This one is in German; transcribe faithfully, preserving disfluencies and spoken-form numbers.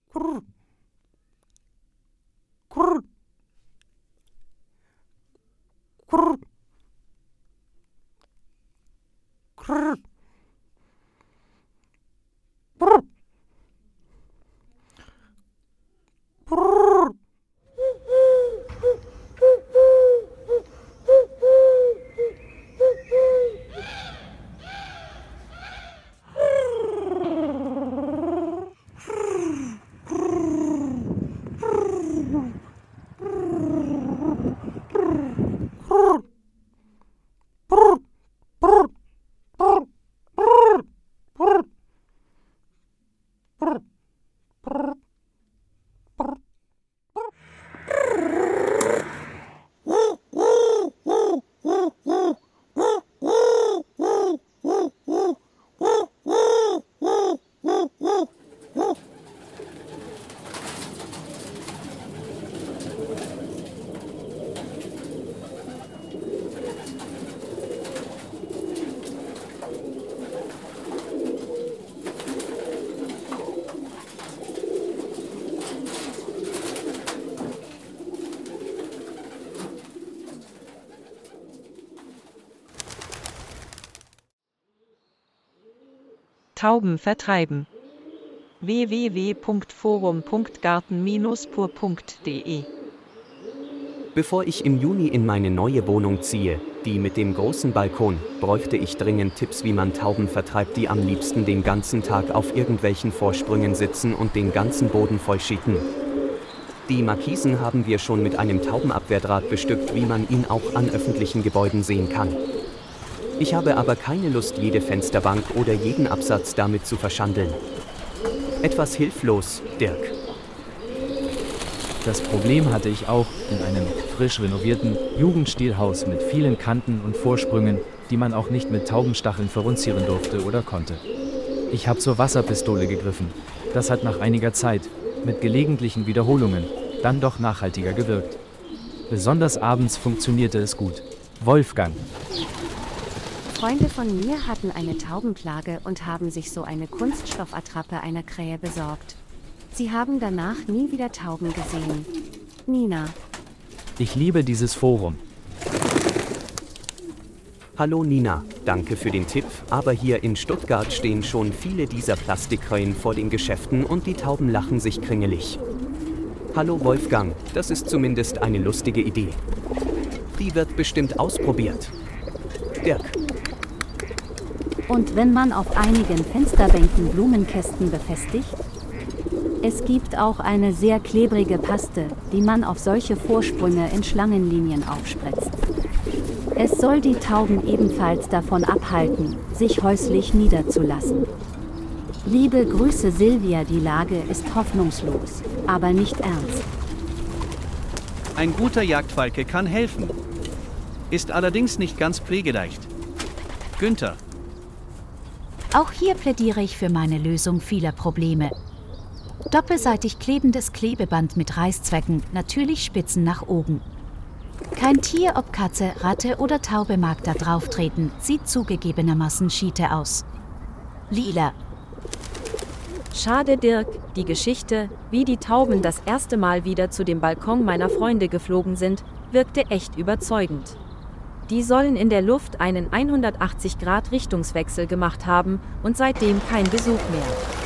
Kurr. Kurr. Kurr. Kurr. Kurr. Kurr. Tauben vertreiben. w w w punkt forum punkt garten Bindestrich pur punkt d e Bevor ich im Juni in meine neue Wohnung ziehe, die mit dem großen Balkon, bräuchte ich dringend Tipps, wie man Tauben vertreibt, die am liebsten den ganzen Tag auf irgendwelchen Vorsprüngen sitzen und den ganzen Boden vollschieten. Die Markisen haben wir schon mit einem Taubenabwehrdraht bestückt, wie man ihn auch an öffentlichen Gebäuden sehen kann. Ich habe aber keine Lust, jede Fensterbank oder jeden Absatz damit zu verschandeln. Etwas hilflos, Dirk. Das Problem hatte ich auch in einem frisch renovierten Jugendstilhaus mit vielen Kanten und Vorsprüngen, die man auch nicht mit Taubenstacheln verunzieren durfte oder konnte. Ich habe zur Wasserpistole gegriffen. Das hat nach einiger Zeit, mit gelegentlichen Wiederholungen, dann doch nachhaltiger gewirkt. Besonders abends funktionierte es gut. Wolfgang. Freunde von mir hatten eine Taubenplage und haben sich so eine Kunststoffattrappe einer Krähe besorgt. Sie haben danach nie wieder Tauben gesehen. Nina. Ich liebe dieses Forum. Hallo Nina, danke für den Tipp, aber hier in Stuttgart stehen schon viele dieser Plastikkrähen vor den Geschäften und die Tauben lachen sich kringelig. Hallo Wolfgang, das ist zumindest eine lustige Idee. Die wird bestimmt ausprobiert. Dirk. Und wenn man auf einigen Fensterbänken Blumenkästen befestigt? Es gibt auch eine sehr klebrige Paste, die man auf solche Vorsprünge in Schlangenlinien aufspritzt. Es soll die Tauben ebenfalls davon abhalten, sich häuslich niederzulassen. Liebe Grüße Silvia, die Lage ist hoffnungslos, aber nicht ernst. Ein guter Jagdfalke kann helfen, ist allerdings nicht ganz pflegeleicht. Günther. Auch hier plädiere ich für meine Lösung vieler Probleme. Doppelseitig klebendes Klebeband mit Reißzwecken, natürlich Spitzen nach oben. Kein Tier, ob Katze, Ratte oder Taube, mag da drauf treten, sieht zugegebenermaßen schiete aus. Lila. Schade, Dirk, die Geschichte, wie die Tauben das erste Mal wieder zu dem Balkon meiner Freunde geflogen sind, wirkte echt überzeugend. Die sollen in der Luft einen hundertachtzig Grad Richtungswechsel gemacht haben und seitdem kein Besuch mehr.